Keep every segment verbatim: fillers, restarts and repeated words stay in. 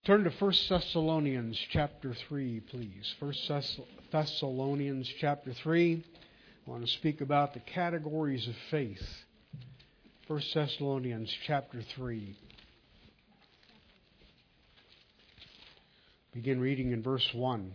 Turn to First Thessalonians chapter three, please. First Thessalonians chapter three. I want to speak about the categories of faith. First Thessalonians chapter three. Begin reading in verse one.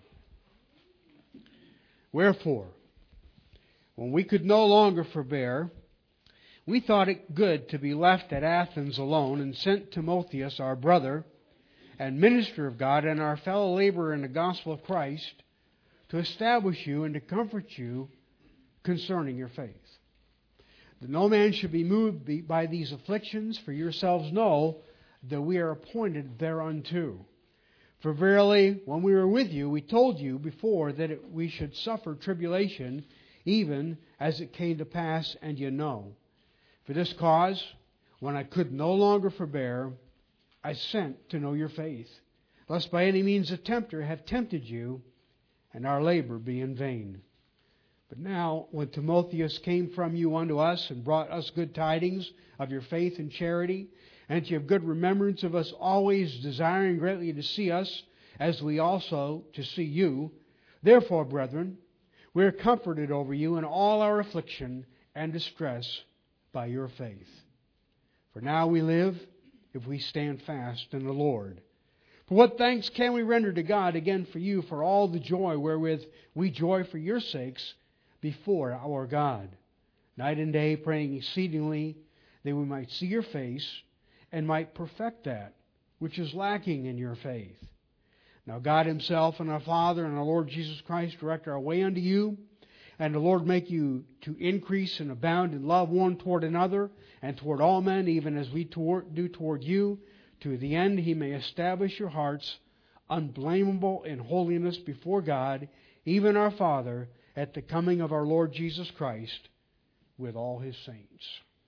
Wherefore, when we could no longer forbear, we thought it good to be left at Athens alone, and sent Timotheus, our brother, and minister of God, and our fellow laborer in the gospel of Christ, to establish you and to comfort you concerning your faith. That no man should be moved by these afflictions, for yourselves know that we are appointed thereunto. For verily, when we were with you, we told you before that it, we should suffer tribulation, even as it came to pass, and you know. For this cause, when I could no longer forbear, I sent to know your faith, lest by any means a tempter have tempted you, and our labor be in vain. But now, when Timotheus came from you unto us, and brought us good tidings of your faith and charity, and to have good remembrance of us, always desiring greatly to see us, as we also to see you, therefore, brethren, we are comforted over you in all our affliction and distress by your faith. For now we live, if we stand fast in the Lord. For what thanks can we render to God again for you, for all the joy wherewith we joy for your sakes before our God, night and day praying exceedingly that we might see your face, and might perfect that which is lacking in your faith. Now God Himself and our Father and our Lord Jesus Christ direct our way unto you, and the Lord make you to increase and abound in love one toward another, and toward all men, even as we toward, do toward you, to the end He may establish your hearts unblameable in holiness before God, even our Father, at the coming of our Lord Jesus Christ with all His saints.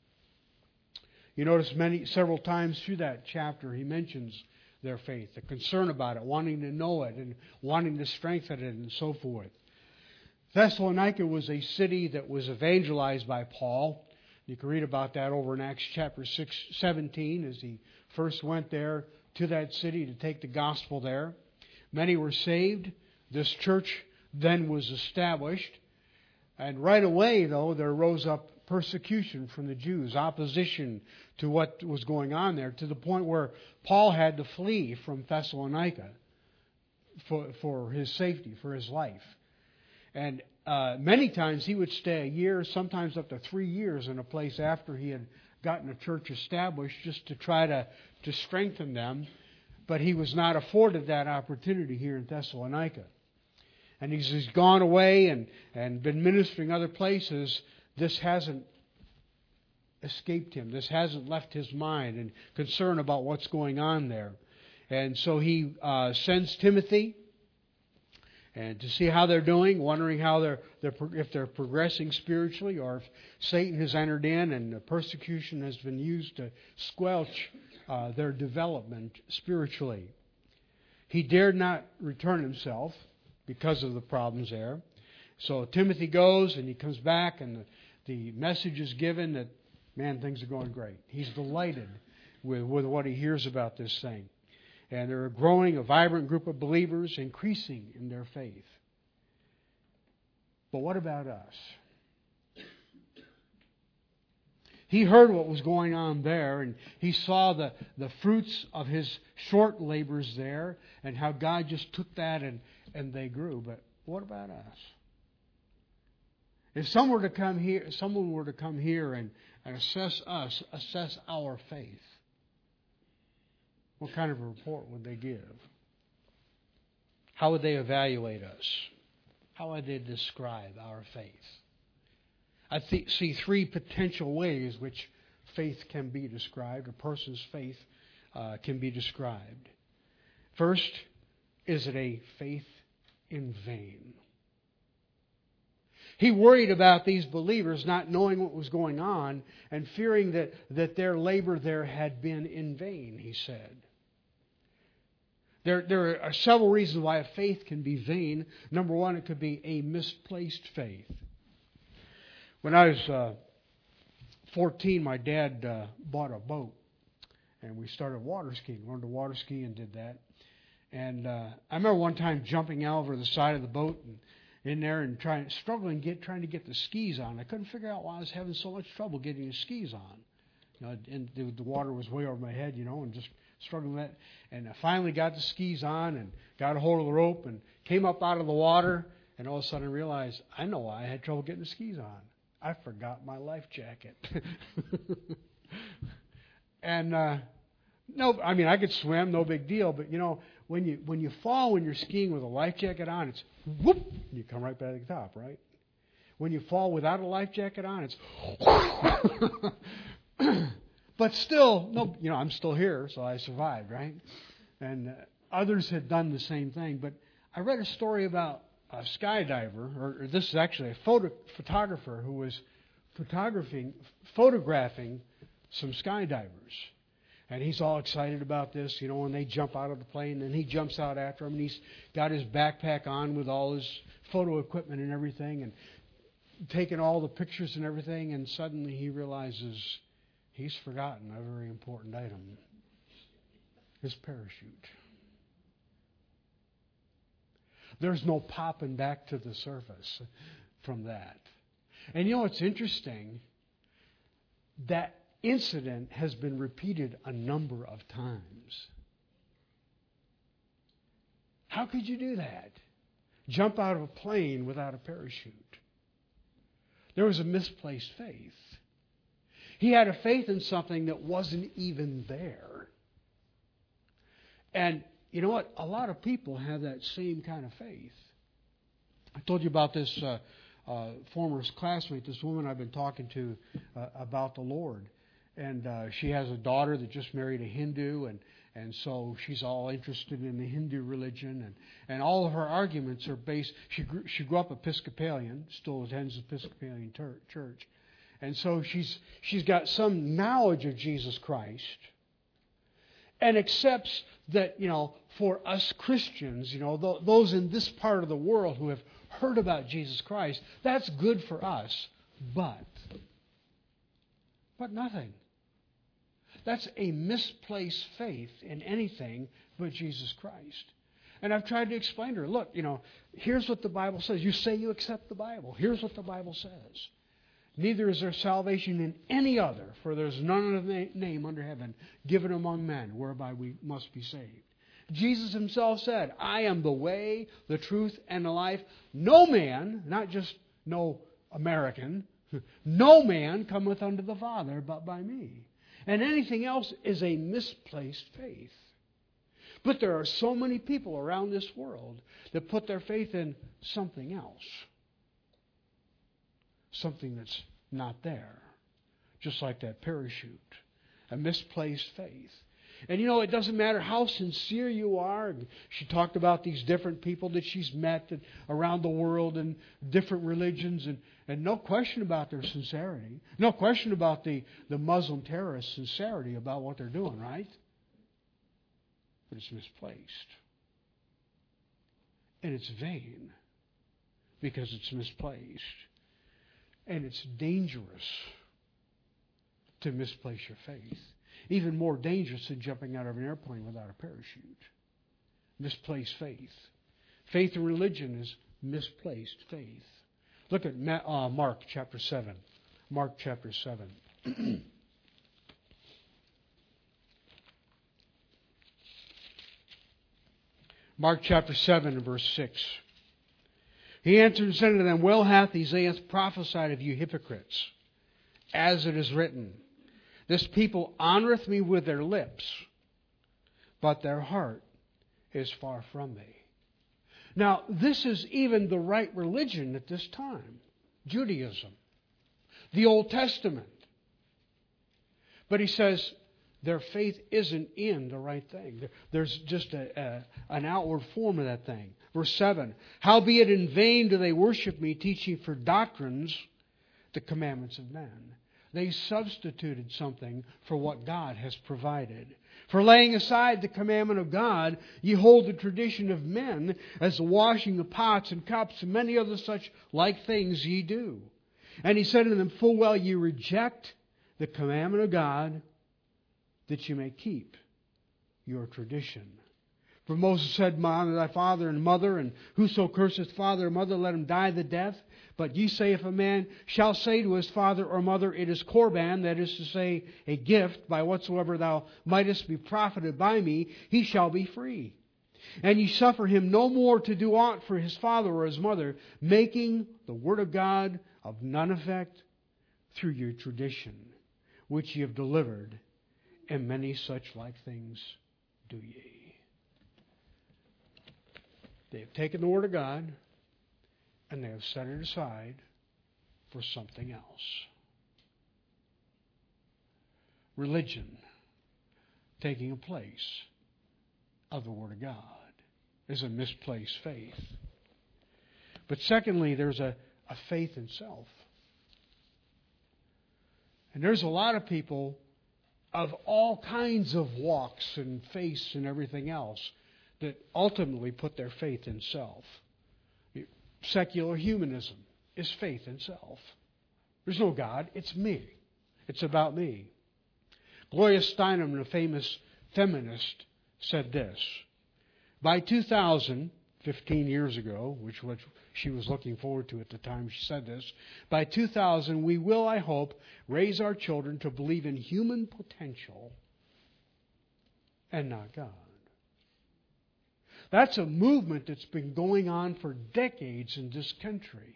You notice many several times through that chapter He mentions their faith, the concern about it, wanting to know it, and wanting to strengthen it, and so forth. Thessalonica was a city that was evangelized by Paul. You can read about that over in Acts chapter six, seventeen, as he first went there to that city to take the gospel there. Many were saved. This church then was established. And right away, though, there rose up persecution from the Jews, opposition to what was going on there, to the point where Paul had to flee from Thessalonica for, for his safety, for his life. And uh, many times he would stay a year, sometimes up to three years in a place after he had gotten a church established, just to try to, to strengthen them. But he was not afforded that opportunity here in Thessalonica. And as he's gone away and, and been ministering other places, this hasn't escaped him. This hasn't left his mind and concern about what's going on there. And so he uh, sends Timothy, and to see how they're doing, wondering how they're, they're if they're progressing spiritually, or if Satan has entered in and the persecution has been used to squelch uh, their development spiritually. He dared not return himself because of the problems there. So Timothy goes and he comes back, and the, the message is given that, man, things are going great. He's delighted with, with what he hears about this thing. And they're growing, a vibrant group of believers, increasing in their faith. But what about us? He heard what was going on there, and he saw the, the fruits of his short labors there, and how God just took that and, and they grew. But what about us? If someone were to come here, someone were to come here and, and assess us, assess our faith, what kind of a report would they give? How would they evaluate us? How would they describe our faith? I th- see three potential ways which faith can be described, a person's faith uh, can be described. First, is it a faith in vain? He worried about these believers not knowing what was going on and fearing that, that their labor there had been in vain, he said. There, there are several reasons why a faith can be vain. Number one, it could be a misplaced faith. When I was uh, fourteen, my dad uh, bought a boat, and we started water skiing, learned to water ski and did that. And uh, I remember one time jumping out over the side of the boat and in there and trying, struggling, get trying to get the skis on. I couldn't figure out why I was having so much trouble getting the skis on. You know, and the, the water was way over my head, you know, and just struggling with that. And I finally got the skis on and got a hold of the rope and came up out of the water. And all of a sudden I realized, I know why I had trouble getting the skis on. I forgot my life jacket. and uh, no, I mean I could swim, no big deal. But you know, when you when you fall when you're skiing with a life jacket on, it's whoop, and you come right back to the top, right? When you fall without a life jacket on, it's. But still, no, you know, I'm still here, so I survived, right? And uh, others had done the same thing. But I read a story about a skydiver, or, or this is actually a photo, photographer who was photographing, photographing some skydivers. And he's all excited about this, you know, when they jump out of the plane, and he jumps out after them, and he's got his backpack on with all his photo equipment and everything, and taking all the pictures and everything, and suddenly he realizes he's forgotten a very important item, his parachute. There's no popping back to the surface from that. And you know what's interesting? That incident has been repeated a number of times. How could you do that? Jump out of a plane without a parachute. There was a misplaced faith. He had a faith in something that wasn't even there. And you know what? A lot of people have that same kind of faith. I told you about this uh, uh, former classmate, this woman I've been talking to uh, about the Lord. And uh, she has a daughter that just married a Hindu, and, and so she's all interested in the Hindu religion. And, and all of her arguments are based, she grew, she grew up Episcopalian, still attends the Episcopalian ter- church. And so she's she's got some knowledge of Jesus Christ and accepts that, you know, for us Christians, you know, th- those in this part of the world who have heard about Jesus Christ, that's good for us. But, but nothing. That's a misplaced faith in anything but Jesus Christ. And I've tried to explain to her, look, you know, here's what the Bible says. You say you accept the Bible. Here's what the Bible says. Neither is there salvation in any other, for there is none other name under heaven given among men whereby we must be saved. Jesus himself said, I am the way, the truth, and the life. No man, not just no American, no man cometh unto the Father but by me. And anything else is a misplaced faith. But there are so many people around this world that put their faith in something else. Something that's not there. Just like that parachute. A misplaced faith. And you know, it doesn't matter how sincere you are. She talked about these different people that she's met around the world and different religions. And, and no question about their sincerity. No question about the, the Muslim terrorists' sincerity about what they're doing, right? But it's misplaced. And it's vain. Because it's misplaced. And it's dangerous to misplace your faith. Even more dangerous than jumping out of an airplane without a parachute. Misplaced faith. Faith in religion is misplaced faith. Look at uh, Mark chapter seven. Mark chapter seven. Mark chapter seven and verse six. He answered and said unto them, Well hath Isaiah prophesied of you hypocrites, as it is written, This people honoreth me with their lips, but their heart is far from me. Now, this is even the right religion at this time, Judaism, the Old Testament. But he says their faith isn't in the right thing. There's just a, a, an outward form of that thing. Verse seven, Howbeit in vain do they worship me, teaching for doctrines the commandments of men. They substituted something for what God has provided. For laying aside the commandment of God, ye hold the tradition of men, as the washing of pots and cups and many other such like things ye do. And he said unto them, Full well ye reject the commandment of God, that you may keep your tradition. For Moses said, honor thy father and mother, and whoso curseth father or mother, let him die the death. But ye say, if a man shall say to his father or mother, it is Corban, that is to say, a gift, by whatsoever thou mightest be profited by me, he shall be free. And ye suffer him no more to do aught for his father or his mother, making the word of God of none effect through your tradition, which ye have delivered, and many such like things do ye. They have taken the word of God and they have set it aside for something else. Religion taking a place of the word of God is a misplaced faith. But secondly, there's a, a faith in self. And there's a lot of people of all kinds of walks and faiths and everything else that ultimately put their faith in self. Secular humanism is faith in self. There's no God, it's me. It's about me. Gloria Steinem, a famous feminist, said this. By two thousand, fifteen years ago, which was she was looking forward to at the time she said this, by two thousand we will, I hope, raise our children to believe in human potential and not God. That's a movement that's been going on for decades in this country.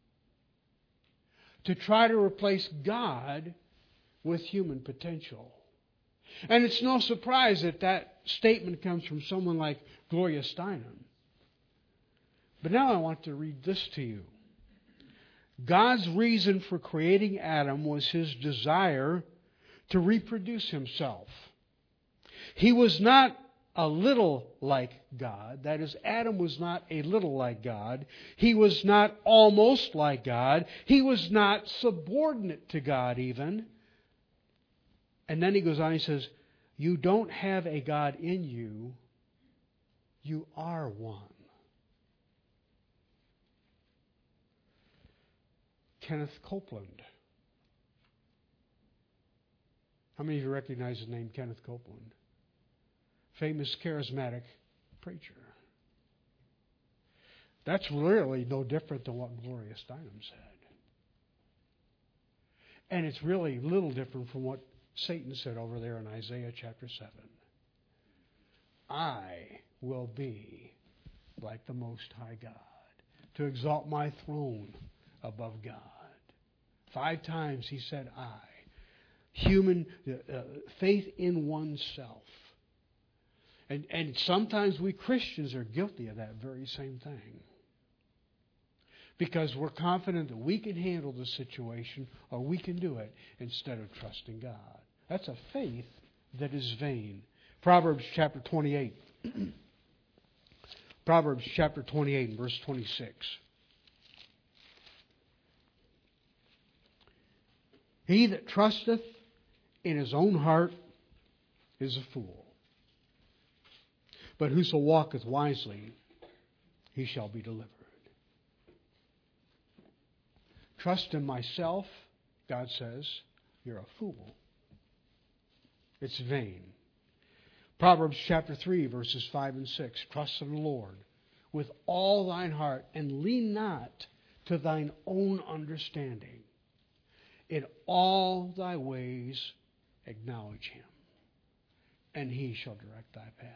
To try to replace God with human potential. And it's no surprise that that statement comes from someone like Gloria Steinem. But now I want to read this to you. God's reason for creating Adam was his desire to reproduce himself. He was not a little like God. That is, Adam was not a little like God. He was not almost like God. He was not subordinate to God even. And then he goes on, he says, you don't have a God in you. You are one. Kenneth Copeland. How many of you recognize the name Kenneth Copeland? Famous charismatic preacher. That's really no different than what Gloria Steinem said. And it's really little different from what Satan said over there in Isaiah chapter seven. I will be like the Most High God, to exalt my throne above God. Five times he said I. Human uh, faith in oneself. And, and sometimes we Christians are guilty of that very same thing. Because we're confident that we can handle the situation or we can do it instead of trusting God. That's a faith that is vain. Proverbs chapter twenty-eight. Proverbs chapter twenty-eight and verse twenty-six. He that trusteth in his own heart is a fool. But whoso walketh wisely, he shall be delivered. Trust in myself, God says, you're a fool. It's vain. Proverbs chapter three, verses five and six. Trust in the Lord with all thine heart, and lean not to thine own understanding. In all thy ways acknowledge him, and he shall direct thy paths.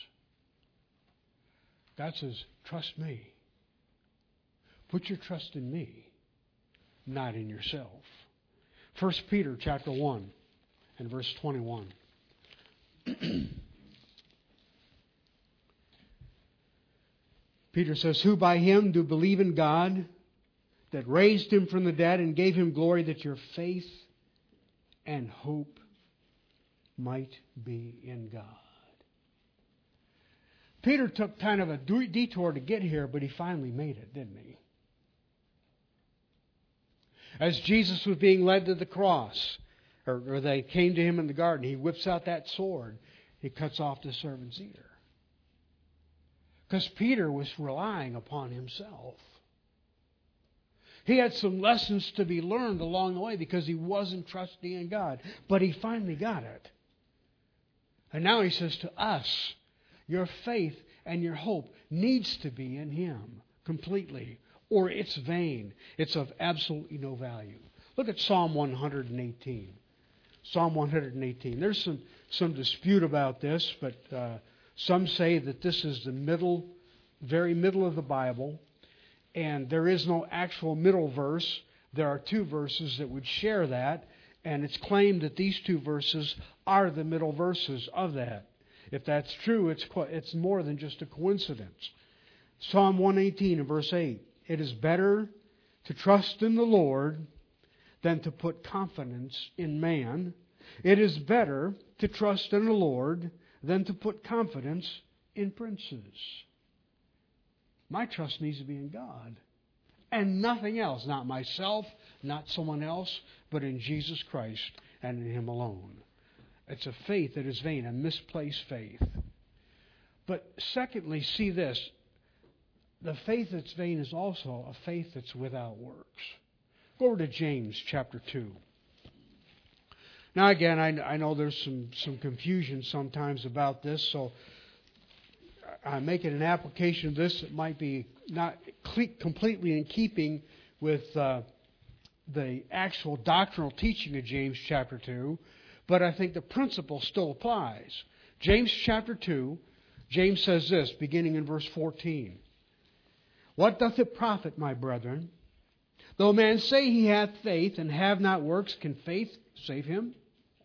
God says, trust me. Put your trust in me, not in yourself. First Peter chapter one and verse twenty-one. Peter says, who by him do believe in God, that raised him from the dead and gave him glory, that your faith and hope might be in God. Peter took kind of a detour to get here, but he finally made it, didn't he? As Jesus was being led to the cross, or, or they came to him in the garden, he whips out that sword. He cuts off the servant's ear. Because Peter was relying upon himself. He had some lessons to be learned along the way because he wasn't trusting in God. But he finally got it. And now he says to us, Your faith and your hope needs to be in Him completely, or it's vain. It's of absolutely no value. Look at Psalm one eighteen. Psalm one eighteen. There's some, some dispute about this, but uh, some say that this is the middle, very middle of the Bible, and there is no actual middle verse. There are two verses that would share that, and it's claimed that these two verses are the middle verses of that. If that's true, it's it's more than just a coincidence. Psalm one eighteen and verse eight. It is better to trust in the Lord than to put confidence in man. It is better to trust in the Lord than to put confidence in princes. My trust needs to be in God and nothing else. Not myself, not someone else, but in Jesus Christ and in Him alone. It's a faith that is vain, a misplaced faith. But secondly, see this. The faith that's vain is also a faith that's without works. Go over to James chapter two. Now again, I, I know there's some, some confusion sometimes about this, so I'm making an application of this that might be not completely in keeping with uh, the actual doctrinal teaching of James chapter two, but I think the principle still applies. James chapter two, James says this, beginning in verse fourteen. What doth it profit, my brethren, though a man say he hath faith and have not works, can faith save him?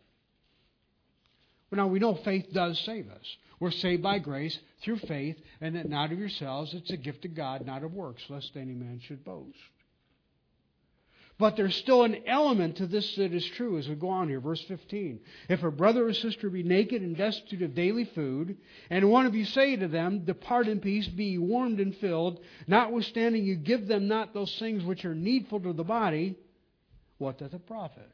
Well, now we know faith does save us. We're saved by grace through faith, and that not of yourselves, it's a gift of God, not of works, lest any man should boast. But there's still an element to this that is true as we go on here. Verse fifteen. If a brother or sister be naked and destitute of daily food, and one of you say to them, depart in peace, be ye warmed and filled, notwithstanding you give them not those things which are needful to the body, what doth it profit?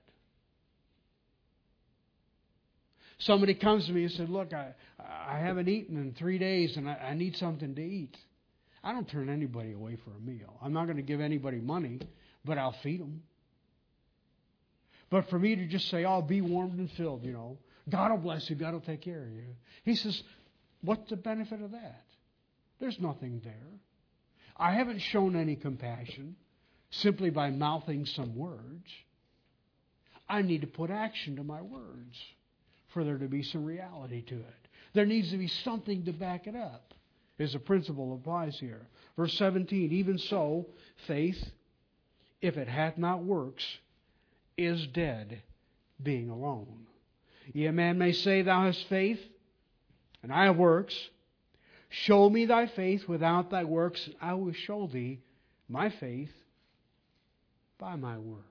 Somebody comes to me and said, look, I, I haven't eaten in three days and I, I need something to eat. I don't turn anybody away for a meal. I'm not going to give anybody money, but I'll feed them. But for me to just say, oh, be warmed and filled, you know, God will bless you, God will take care of you. He says, what's the benefit of that? There's nothing there. I haven't shown any compassion simply by mouthing some words. I need to put action to my words for there to be some reality to it. There needs to be something to back it up, as the principle applies here. Verse seventeen, even so, faith, if it hath not works, is dead, being alone. Yea, a man may say, thou hast faith, and I have works. Show me thy faith without thy works, and I will show thee my faith by my works.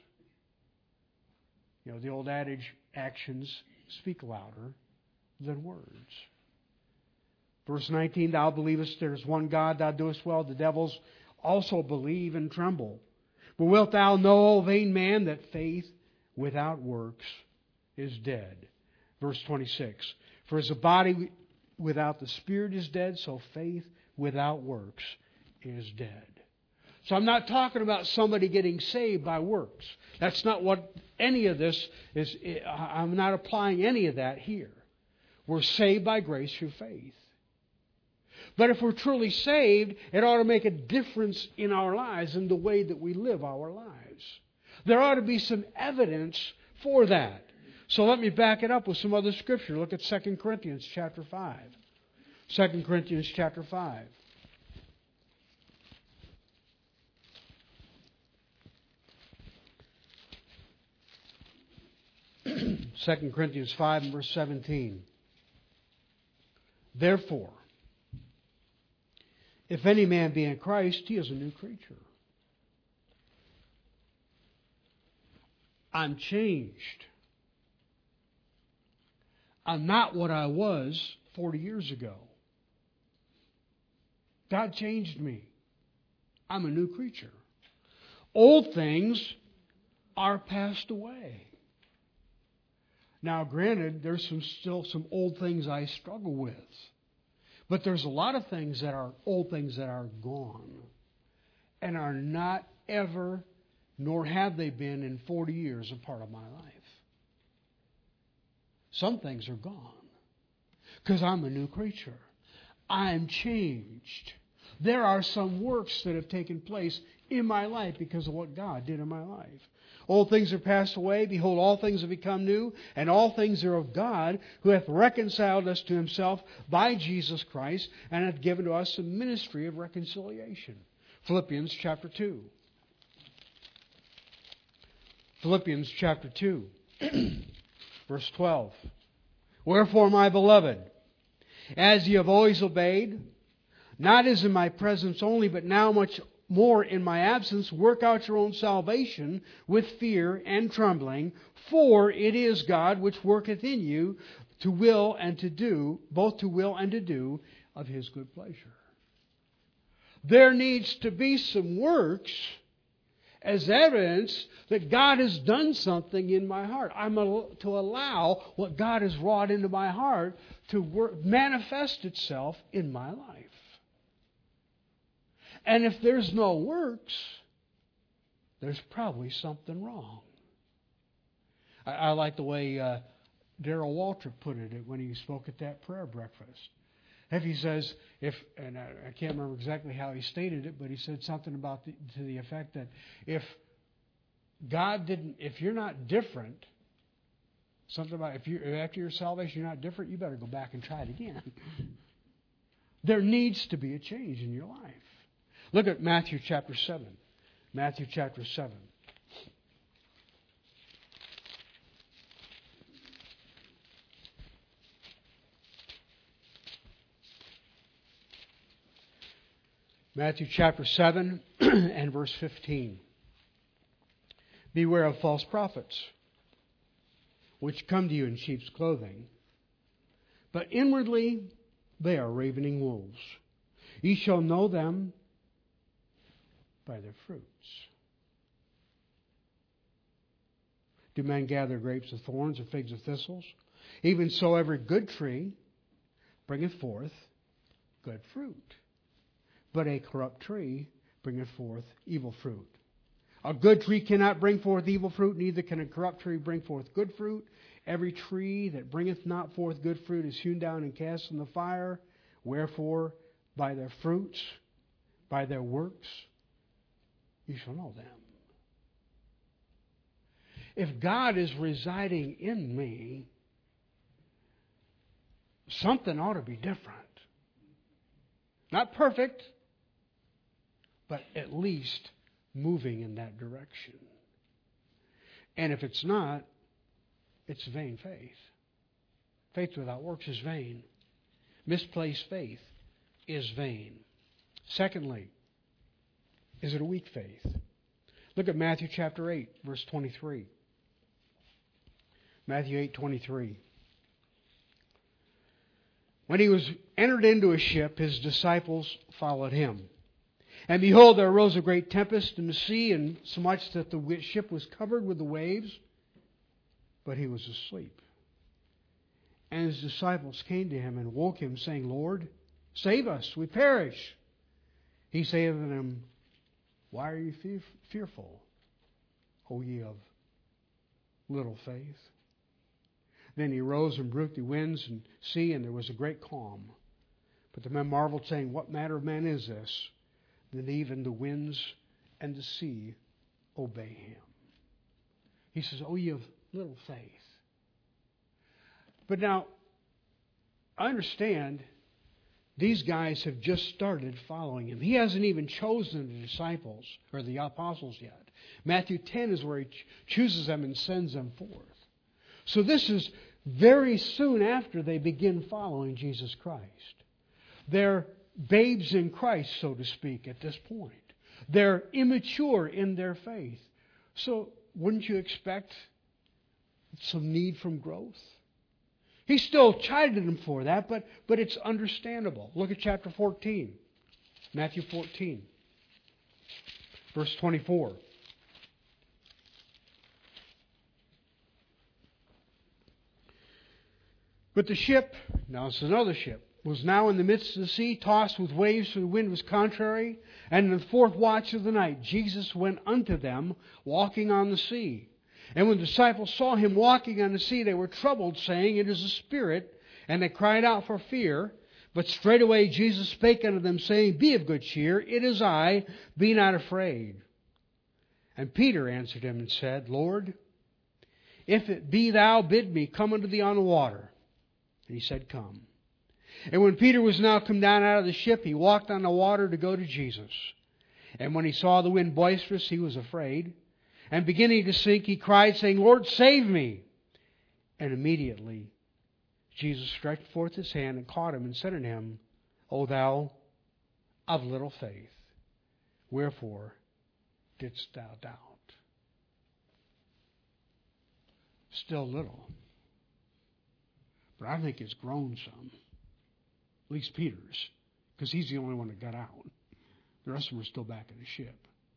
You know, the old adage, actions speak louder than words. Verse nineteen, thou believest there is one God, thou doest well. The devils also believe and tremble. But wilt thou know, O vain man, that faith without works is dead? Verse twenty-six, for as the body without the spirit is dead, so faith without works is dead. So I'm not talking about somebody getting saved by works. That's not what any of this is. I'm not applying any of that here. We're saved by grace through faith. But if we're truly saved, it ought to make a difference in our lives and the way that we live our lives. There ought to be some evidence for that. So let me back it up with some other scripture. Look at Second Corinthians chapter five. Second Corinthians chapter five. Second Corinthians five and verse seventeen. Therefore, if any man be in Christ, he is a new creature. I'm changed. I'm not what I was forty years ago. God changed me. I'm a new creature. Old things are passed away. Now, granted, there's some still some old things I struggle with. But there's a lot of things that are old things that are gone and are not ever, nor have they been in forty years, a part of my life. Some things are gone. Because I'm a new creature. I'm changed. There are some works that have taken place in my life because of what God did in my life. Old things are passed away. Behold, all things have become new. And all things are of God, who hath reconciled us to himself by Jesus Christ, and hath given to us the ministry of reconciliation. Philippians chapter two. Philippians chapter two, verse twelve. Wherefore, my beloved, as ye have always obeyed, not as in my presence only, but now much more in my absence, work out your own salvation with fear and trembling, for it is God which worketh in you to will and to do, both to will and to do of his good pleasure. There needs to be some works as evidence that God has done something in my heart. I'm to allow what God has wrought into my heart to work, manifest itself in my life. And if there's no works, there's probably something wrong. I, I like the way uh, Darrell Waltrip put it when he spoke at that prayer breakfast. If he says, if, and I, I can't remember exactly how he stated it, but he said something about the, to the effect that if God didn't, if you're not different, something about if you after your salvation you're not different, you better go back and try it again. There needs to be a change in your life. Look at Matthew chapter seven. Matthew chapter seven. Matthew chapter seven and verse fifteen. Beware of false prophets, which come to you in sheep's clothing, but inwardly they are ravening wolves. Ye shall know them by their fruits. Do men gather grapes of thorns or figs of thistles? Even so every good tree bringeth forth good fruit. But a corrupt tree bringeth forth evil fruit. A good tree cannot bring forth evil fruit, neither can a corrupt tree bring forth good fruit. Every tree that bringeth not forth good fruit is hewn down and cast in the fire. Wherefore, by their fruits, by their works, you shall know them. If God is residing in me, something ought to be different. Not perfect, but at least moving in that direction. And if it's not, it's vain faith. Faith without works is vain. Misplaced faith is vain. Secondly, is it a weak faith? Look at Matthew chapter eight, verse twenty-three. Matthew eight, twenty-three. When he was entered into a ship, his disciples followed him. And behold, there arose a great tempest in the sea, and so much that the ship was covered with the waves, but he was asleep. And his disciples came to him and woke him, saying, Lord, save us, we perish. He saith unto them, Why are you fear- fearful, O ye of little faith? Then he rose and rebuked the winds and sea, and there was a great calm. But the men marveled, saying, What manner of man is this, that even the winds and the sea obey him? He says, O ye of little faith. But now, I understand these guys have just started following him. He hasn't even chosen the disciples or the apostles yet. Matthew ten is where he ch- chooses them and sends them forth. So this is very soon after they begin following Jesus Christ. They're babes in Christ, so to speak, at this point. They're immature in their faith. So wouldn't you expect some need from growth? He still chided them for that, but, but it's understandable. Look at chapter fourteen. Matthew fourteen. Verse twenty-four. But the ship, now it's another ship, was now in the midst of the sea, tossed with waves, for the wind was contrary. And in the fourth watch of the night, Jesus went unto them, walking on the sea. And when the disciples saw him walking on the sea, they were troubled, saying, It is a spirit. And they cried out for fear. But straightway Jesus spake unto them, saying, Be of good cheer, it is I, be not afraid. And Peter answered him and said, Lord, if it be thou, bid me come unto thee on the water. And he said, Come. And when Peter was now come down out of the ship, he walked on the water to go to Jesus. And when he saw the wind boisterous, he was afraid. And beginning to sink, he cried, saying, Lord, save me. And immediately Jesus stretched forth his hand and caught him and said unto him, O thou of little faith, wherefore didst thou doubt? Still little. But I think it's grown some. At least Peter's. Because he's the only one that got out. The rest of them are still back in the ship.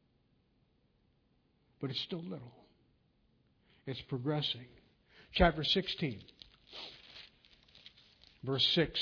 But it's still little. It's progressing. Chapter sixteen. Verse six.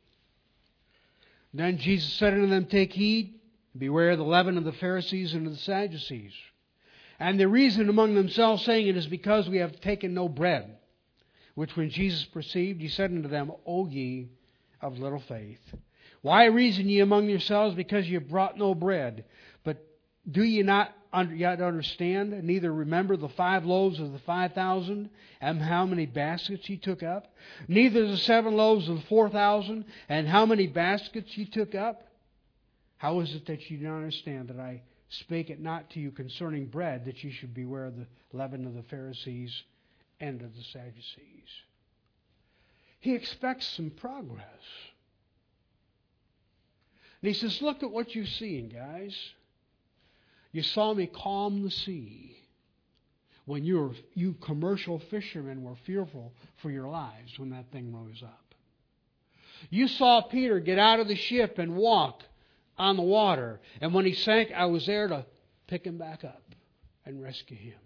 Then Jesus said unto them, Take heed, beware of the leaven of the Pharisees and of the Sadducees. And they reasoned among themselves, saying, It is because we have taken no bread. Which when Jesus perceived, he said unto them, O ye of little faith, why reason ye among yourselves, because ye have brought no bread? But do ye not yet understand, and neither remember the five loaves of the five thousand, and how many baskets ye took up? Neither the seven loaves of the four thousand, and how many baskets ye took up? How is it that ye do not understand that I spake it not to you concerning bread, that ye should beware of the leaven of the Pharisees and of the Sadducees? He expects some progress. And he says, look at what you're seeing, guys. You saw me calm the sea when you, were, you commercial fishermen were fearful for your lives when that thing rose up. You saw Peter get out of the ship and walk on the water. And when he sank, I was there to pick him back up and rescue him.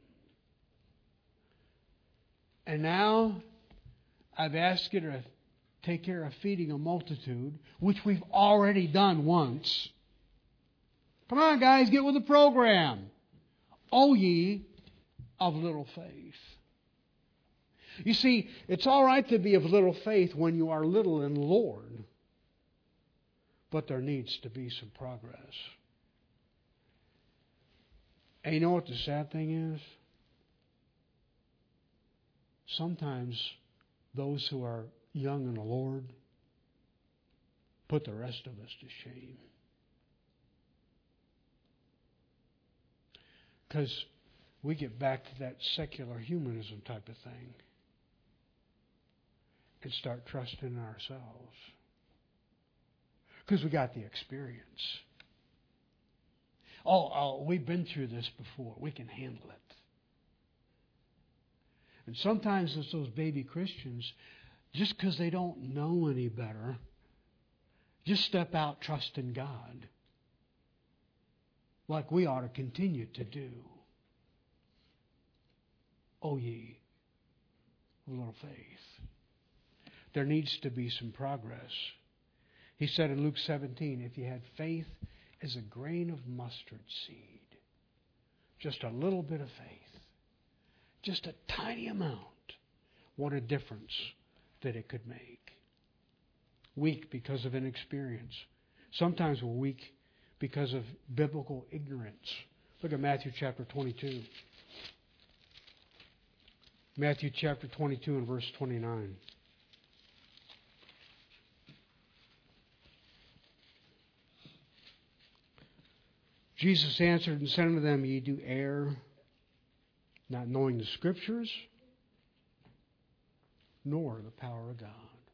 And now I've asked you to take care of feeding a multitude, which we've already done once. Come on, guys, get with the program. O ye of little faith. You see, it's all right to be of little faith when you are little in the Lord. But there needs to be some progress. And you know what the sad thing is? Sometimes those who are young in the Lord put the rest of us to shame. Because we get back to that secular humanism type of thing and start trusting in ourselves. Because we got the experience. Oh, oh, we've been through this before. We can handle it. And sometimes it's those baby Christians, just because they don't know any better, just step out trusting God. Like we ought to continue to do. O ye of little faith. There needs to be some progress. He said in Luke seventeen, if you had faith as a grain of mustard seed, just a little bit of faith, just a tiny amount, what a difference that it could make. Weak because of inexperience. Sometimes we're weak because of biblical ignorance. Look at Matthew chapter twenty-two. Matthew chapter twenty-two and verse twenty-nine. Jesus answered and said unto them, Ye do err, not knowing the Scriptures, nor the power of God.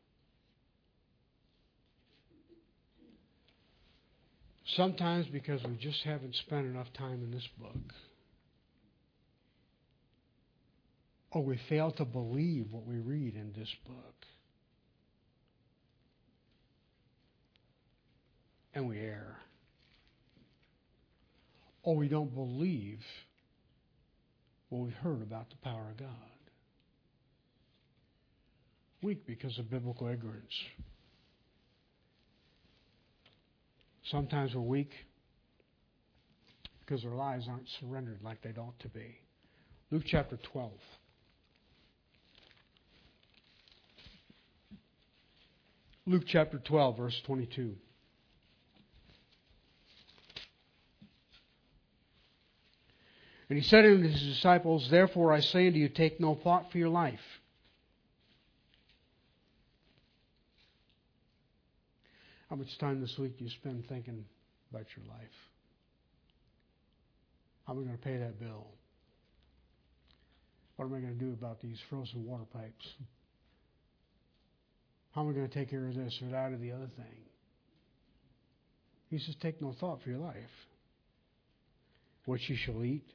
Sometimes because we just haven't spent enough time in this book. Or we fail to believe what we read in this book. And we err. Or we don't believe what we've heard about the power of God. Weak because of biblical ignorance. Sometimes we're weak because our lives aren't surrendered like they ought to be. Luke chapter twelve. Luke chapter twelve, verse twenty-two. And he said unto his disciples, Therefore I say unto you, take no thought for your life. How much time this week do you spend thinking about your life? How am I going to pay that bill? What am I going to do about these frozen water pipes? How am I going to take care of this or that or the other thing? He says, take no thought for your life. What you shall eat,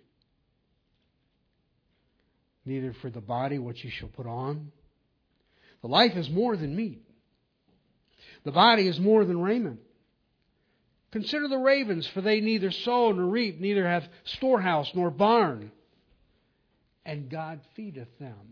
neither for the body what you shall put on. The life is more than meat. The body is more than raiment. Consider the ravens, for they neither sow nor reap, neither have storehouse nor barn, and God feedeth them.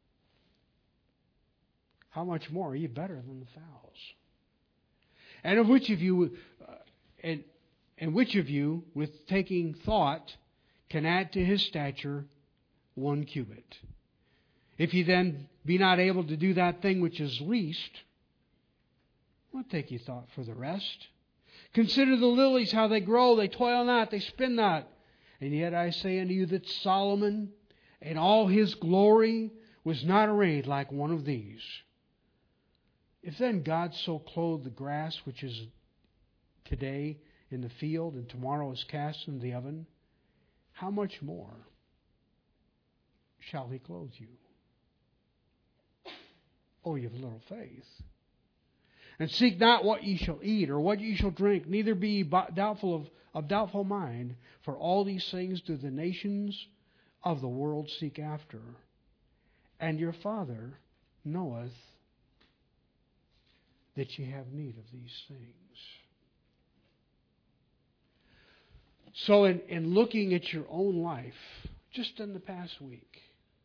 How much more are you better than the fowls? And of which of you, uh, and, and which of you, with taking thought, can add to his stature one cubit? If ye then be not able to do that thing which is least, what take ye thought for the rest? Consider the lilies, how they grow, they toil not, they spin not. And yet I say unto you that Solomon in all his glory was not arrayed like one of these. If then God so clothed the grass which is today in the field and tomorrow is cast in the oven, how much more shall he clothe you? Oh, you have little faith. And seek not what ye shall eat or what ye shall drink, neither be ye doubtful of, of doubtful mind, for all these things do the nations of the world seek after. And your Father knoweth that ye have need of these things. So in, in looking at your own life, just in the past week,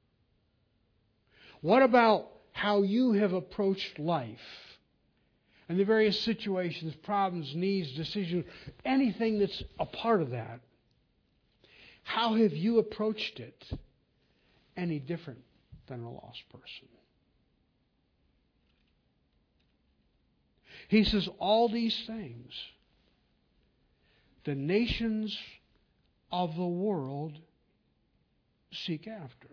what about how you have approached life and the various situations, problems, needs, decisions, anything that's a part of that? How have you approached it any different than a lost person? He says all these things the nations of the world seek after.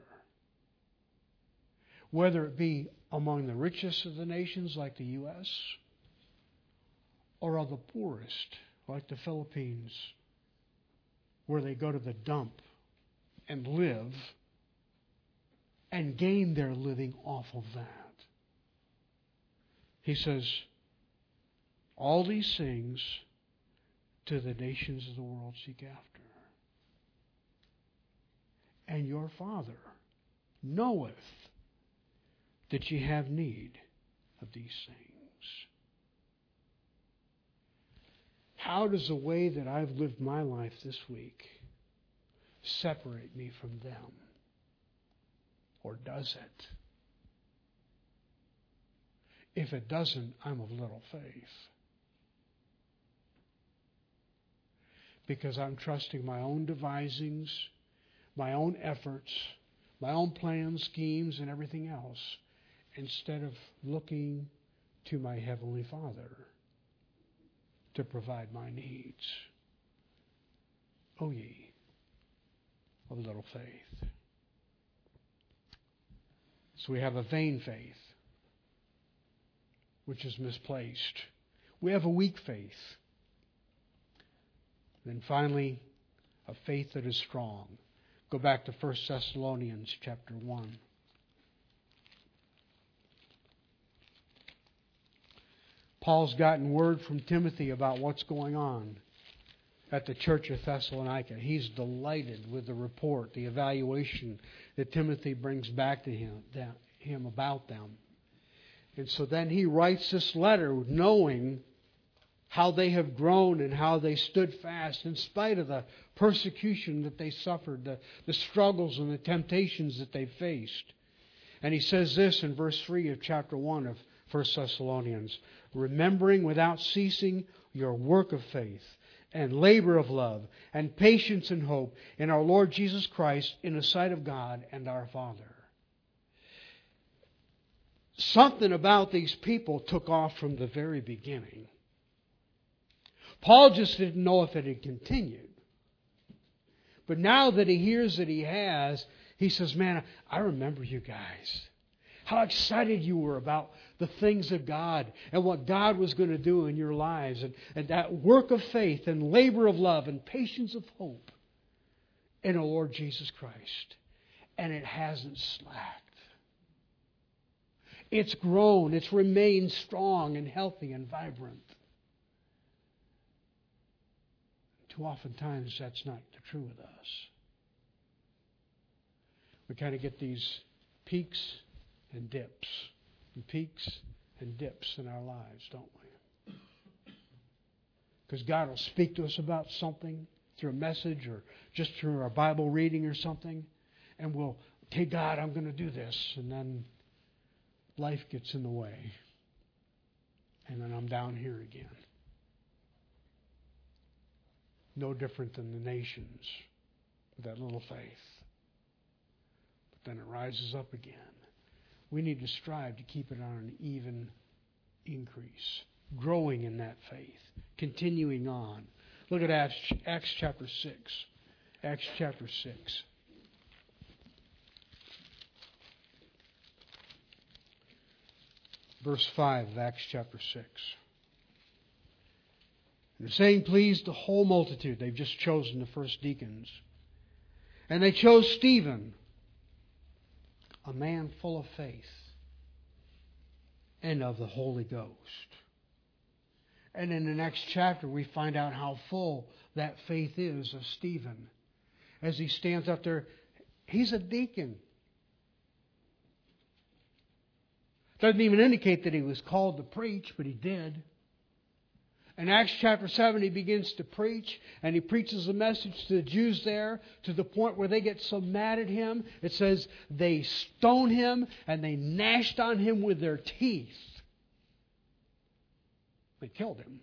Whether it be among the richest of the nations like the U S or of the poorest like the Philippines, where they go to the dump and live and gain their living off of that. He says, all these things to the nations of the world seek after. And your Father knoweth that ye have need of these things. How does the way that I've lived my life this week separate me from them? Or does it? If it doesn't, I'm of little faith. Because I'm trusting my own devisings, my own efforts, my own plans, schemes, and everything else, instead of looking to my Heavenly Father to provide my needs. O ye of little faith. So we have a vain faith, which is misplaced. We have a weak faith. Then finally, a faith that is strong. Go back to First Thessalonians chapter one. Paul's gotten word from Timothy about what's going on at the church of Thessalonica. He's delighted with the report, the evaluation that Timothy brings back to him, him about them. And so then he writes this letter knowing how they have grown and how they stood fast in spite of the persecution that they suffered, the, the struggles and the temptations that they faced. And he says this in verse three of chapter one of First Thessalonians, remembering without ceasing your work of faith and labor of love and patience and hope in our Lord Jesus Christ in the sight of God and our Father. something about these people took off from the very beginning. Paul just didn't know if it had continued. But now that he hears that he has, he says, man, I remember you guys. How excited you were about the things of God and what God was going to do in your lives. And, and that work of faith and labor of love and patience of hope in the Lord Jesus Christ. And it hasn't slacked. It's grown. It's remained strong and healthy and vibrant. Too oftentimes that's not true with us. We kind of get these peaks and dips, and peaks and dips in our lives, don't we? Because God will speak to us about something through a message or just through our Bible reading or something, and we'll, hey God, I'm going to do this, and then life gets in the way, and then I'm down here again. No different than the nations, that little faith. But then it rises up again. We need to strive to keep it on an even increase, growing in that faith, continuing on. Look at Acts, Acts chapter six. Acts chapter six. Verse five of Acts chapter six. And the saying pleased the whole multitude. They've just chosen the first deacons. And they chose Stephen, a man full of faith and of the Holy Ghost. And in the next chapter we find out how full that faith is of Stephen. As he stands up there, he's a deacon. Doesn't even indicate that he was called to preach, but he did. In Acts chapter seven, he begins to preach, and he preaches a message to the Jews there to the point where they get so mad at him. It says they stoned him and they gnashed on him with their teeth. They killed him.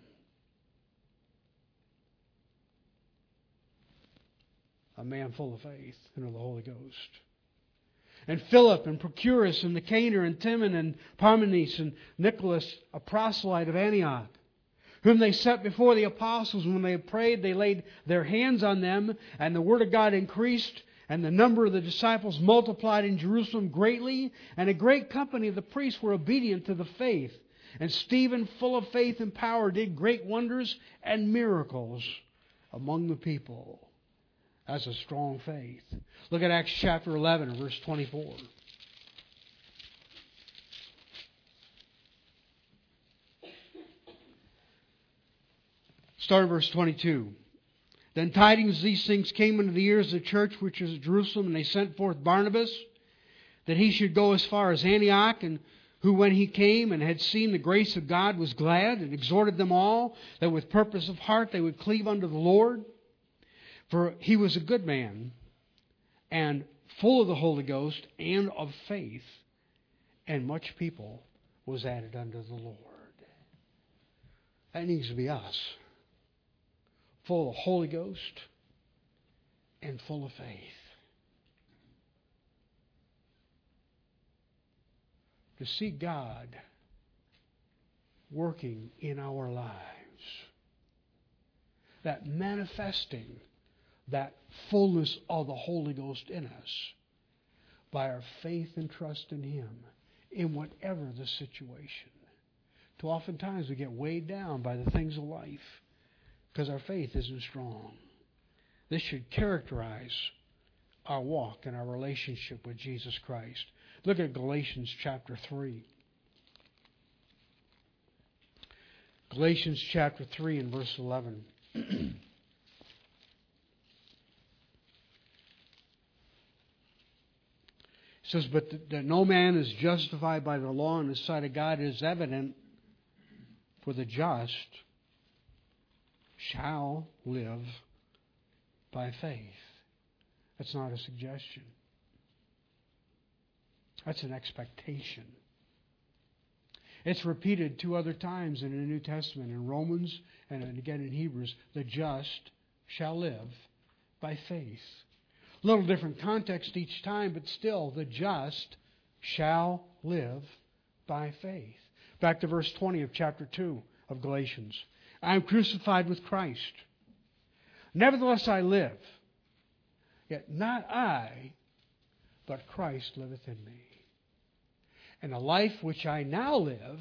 A man full of faith and of the Holy Ghost. And Philip and Procurus and Nicanor and Timon and Parmenas and Nicholas, a proselyte of Antioch, whom they set before the apostles. When they had prayed, they laid their hands on them, and the word of God increased, and the number of the disciples multiplied in Jerusalem greatly, and a great company of the priests were obedient to the faith. And Stephen, full of faith and power, did great wonders and miracles among the people. That's a strong faith. Look at Acts chapter eleven, verse twenty-four. Start at verse twenty-two. Then tidings of these things came into the ears of the church which was at Jerusalem, and they sent forth Barnabas, that he should go as far as Antioch, and who when he came and had seen the grace of God was glad, and exhorted them all, that with purpose of heart they would cleave unto the Lord. For he was a good man, and full of the Holy Ghost and of faith, and much people was added unto the Lord. That needs to be us. Full of the Holy Ghost and full of faith. To see God working in our lives. That manifesting that fullness of the Holy Ghost in us by our faith and trust in Him in whatever the situation. Too oftentimes we get weighed down by the things of life because our faith isn't strong. This should characterize our walk and our relationship with Jesus Christ. Look at Galatians chapter three. Galatians chapter three and verse eleven. It says, but that no man is justified by the law in the sight of God is evident, for the just shall live by faith. That's not a suggestion. That's an expectation. It's repeated two other times in the New Testament, in Romans and again in Hebrews. The just shall live by faith. A little different context each time, but still, the just shall live by faith. Back to verse twenty of chapter two of Galatians. I am crucified with Christ. Nevertheless I live. Yet not I, but Christ liveth in me. And the life which I now live,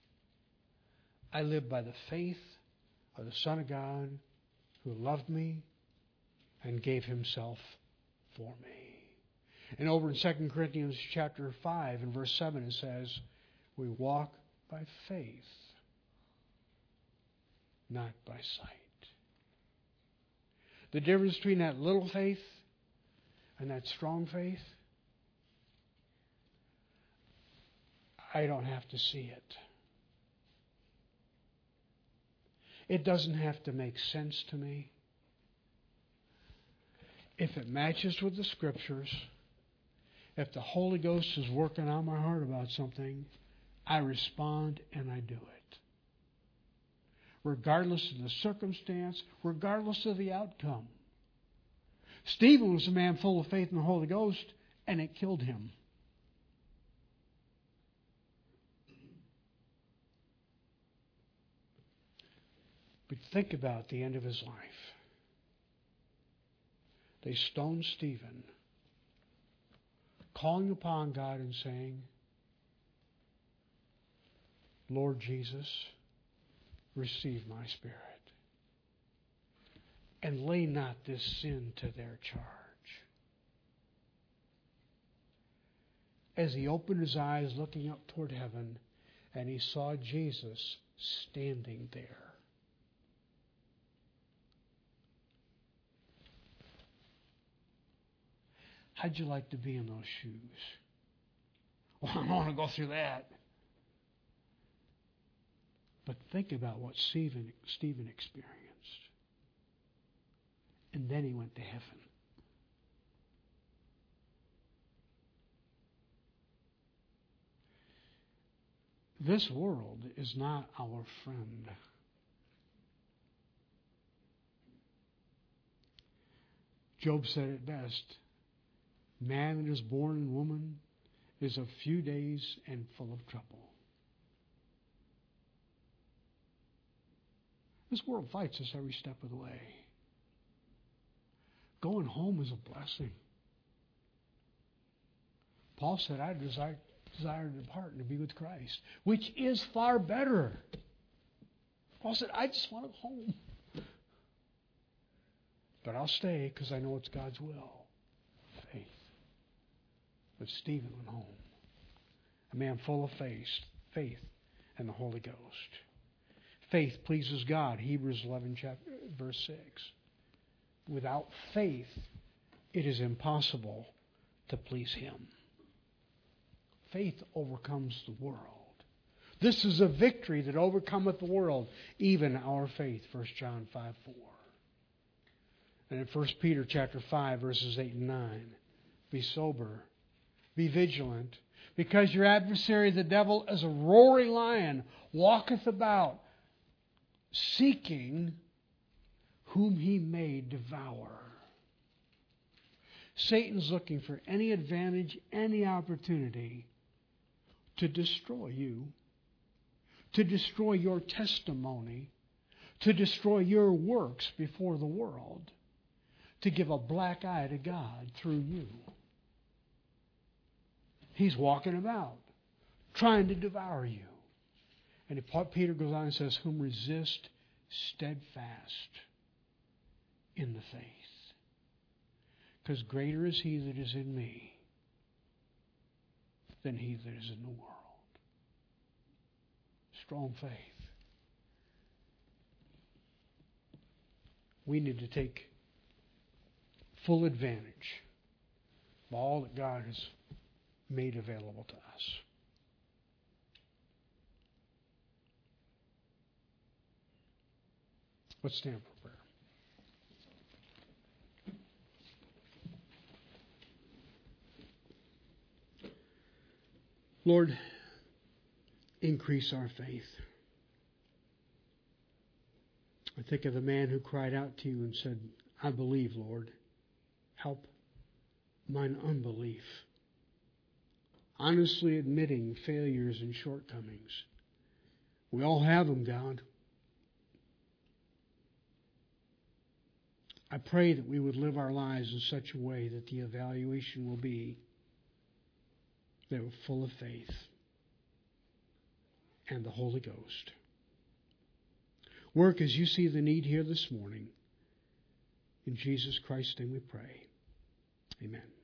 I live by the faith of the Son of God who loved me and gave himself for me. And over in Second Corinthians chapter five and verse seven it says, we walk by faith, not by sight. The difference between that little faith and that strong faith, I don't have to see it. It doesn't have to make sense to me. If it matches with the Scriptures, if the Holy Ghost is working on my heart about something, I respond and I do it. Regardless of the circumstance, regardless of the outcome. Stephen was a man full of faith in the Holy Ghost, and it killed him. But think about the end of his life. They stoned Stephen, calling upon God and saying, Lord Jesus, receive my spirit. And lay not this sin to their charge. As he opened his eyes looking up toward heaven, and he saw Jesus standing there. How'd you like to be in those shoes? Well, I don't want to go through that. But think about what Stephen, Stephen experienced. And then he went to heaven. This world is not our friend. Job said it best. Man that is born in woman is of few days and full of trouble. This world fights us every step of the way. Going home is a blessing. Paul said, I desire, desire to depart and to be with Christ, which is far better. Paul said, I just want to go home. But I'll stay because I know it's God's will. Faith. But Stephen went home. A man full of faith, faith and the Holy Ghost. Faith pleases God. Hebrews eleven, chapter, verse six. Without faith, it is impossible to please Him. Faith overcomes the world. This is a victory that overcometh the world, even our faith. First John five four. And in First Peter chapter five, verses eight and nine. Be sober, be vigilant, because your adversary the devil, as a roaring lion, walketh about, seeking whom he may devour. Satan's looking for any advantage, any opportunity to destroy you, to destroy your testimony, to destroy your works before the world, to give a black eye to God through you. He's walking about, trying to devour you. And Peter goes on and says, whom resist steadfast in the faith. Because greater is he that is in me than he that is in the world. Strong faith. We need to take full advantage of all that God has made available to us. Let's stand for prayer. Lord, increase our faith. I think of the man who cried out to you and said, I believe, Lord. Help mine unbelief. honestly admitting failures and shortcomings. We all have them, God. I pray that we would live our lives in such a way that the evaluation will be that we're full of faith and the Holy Ghost. Work as you see the need here this morning. In Jesus Christ's name we pray. Amen.